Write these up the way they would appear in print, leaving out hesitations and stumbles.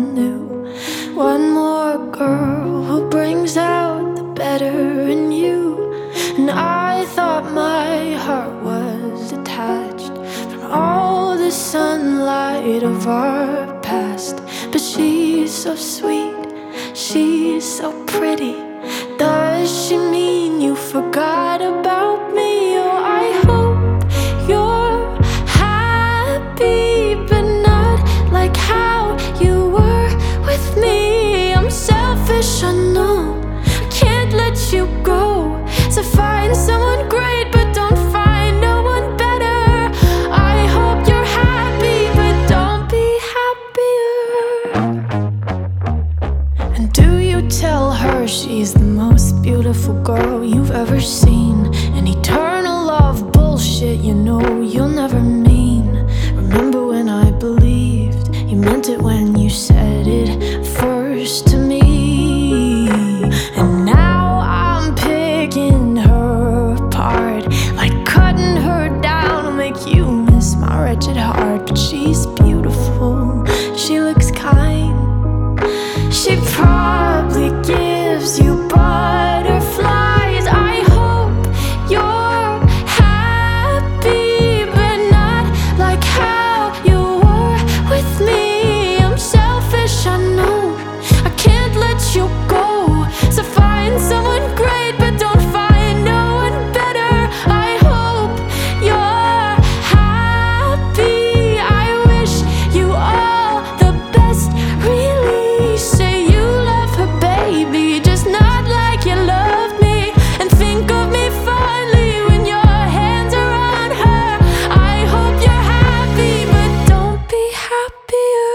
someone new. One more girl who brings out the better in you. And I thought my heart was detached from all the sunlight of our past. But she's so sweet, she's so pretty. Does she mean you forgot about me? Oh, I hope you're happy, but not like how you were with me. I'm selfish, I know, I can't let you go. So find someone great, but don't find no one better. I hope you're happy, but don't be happier. And do you tell her she's the most beautiful girl you've ever seen? An eternal love bullshit, you know you'll never mean. Remember when I believed you meant it when you said it first to me? And now I'm picking her apart, like cutting her down will make you miss my wretched heart. But she's beautiful, she looks kind, she probably gives you butterflies. I hope you're happy, but not like how you were with me. I'm selfish, I know, I can't let you go. So find someone great, but don't find no one better. I hope you're happy. I wish you all the best, really. Say you love her, baby, just not like you loved me. And think of me fondly when your hands are on her. I hope you're happy, but don't be happier.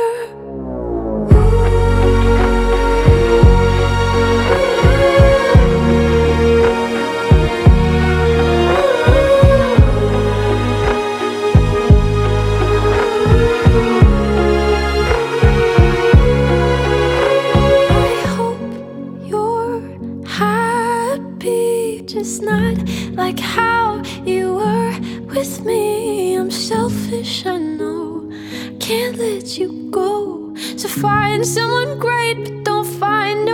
I hope you're happy, just not like how you were with me. I'm selfish, I know, can't let you go. So find someone great, but don't find